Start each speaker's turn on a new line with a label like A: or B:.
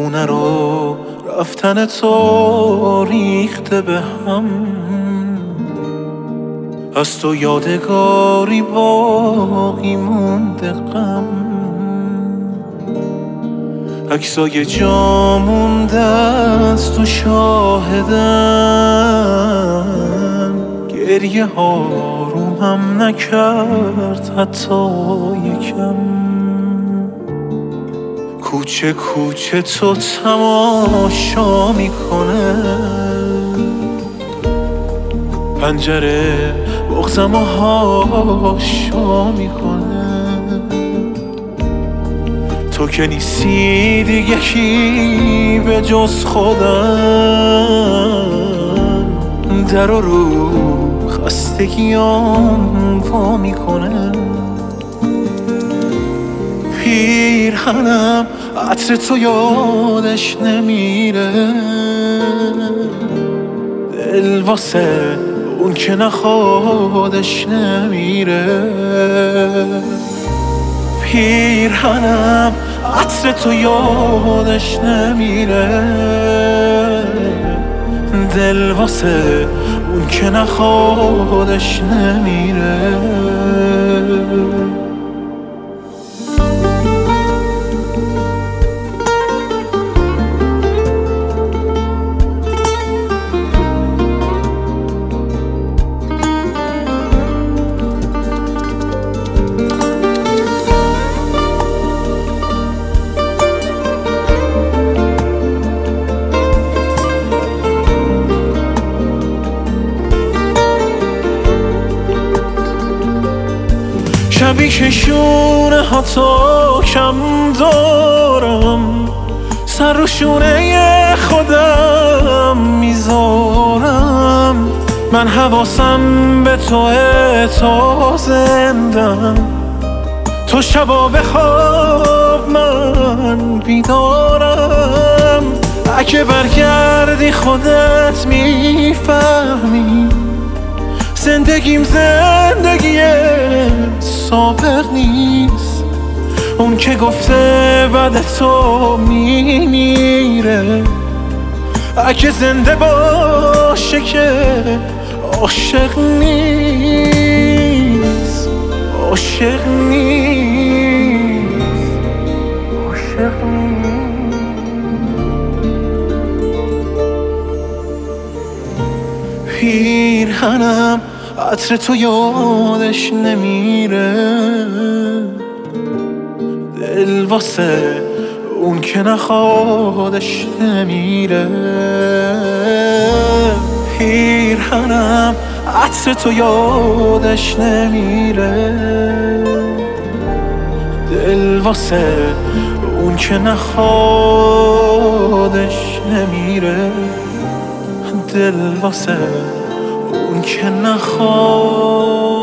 A: خونه رو رفتن تو ریخته به هم، از تو یادگاری باقی مونده غم، عکسای جا مونده از تو شاهدن، گریه ها رومم نکرد حتی یکم. کوچه کوچه تو تماشا میکنه، پنجره بغضم و هاشا میکنه. تو که نیستی دیگه کی به جز خودم، در رو خستگیام وا میکنه. پیرهنم عطر تو یادش نمیره، دل واسه اون که نخوادش نمیره. پیرهنم عطر تو یادش نمیره، دل واسه اون که نخوادش نمیره. شبی که شونه ها تا کم دارم، سر رو شونه خودم میذارم. من حواسم به توه تا زندم، تو شبا بخواب من بیدارم. اگه برگردی خودت میفهمی، زندگیم زندگی سابق نیست. اون که گفته بعد تو میمیره، اگه زنده باشه که عاشق نیست. عاشق نیست، عاشق نیست. پیرهنم عطر تو یادش نمیره، دل واسه اون که نخوادش نمیره. پیرهنم عطر تو یادش نمیره، دل واسه اون که نخوادش نمیره. دل واسه اون که نخواد